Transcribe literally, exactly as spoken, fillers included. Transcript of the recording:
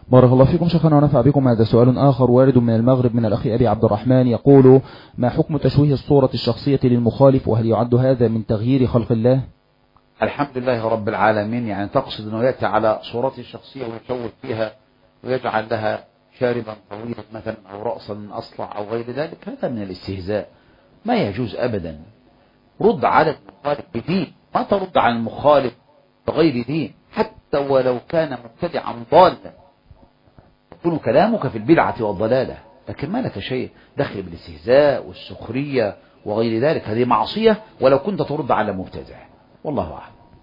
بارك الله فيكم شيخنا ونفع بكم. هذا سؤال آخر وارد من المغرب من الأخ أبي عبد الرحمن، يقول: ما حكم تشويه الصورة الشخصية للمخالف، وهل يعد هذا من تغيير خلق الله؟ الحمد لله رب العالمين. يعني تقصد أنه يأتي على صورته الشخصية ويشوه فيها ويجعل لها شاربا طويلا مثلا أو رأسا من أصلع أو غير ذلك، هذا من الاستهزاء، ما يجوز أبدا. رد على المخالف بدين، ما ترد على المخالف بغير دين، حتى ولو كان مبتدعا ضالا يكون كلامك في البدعة والضلالة، لكن ما لك شيء دخل بالاستهزاء والسخرية وغير ذلك، هذه معصية ولو كنت ترد على مبتدع. والله أعلم.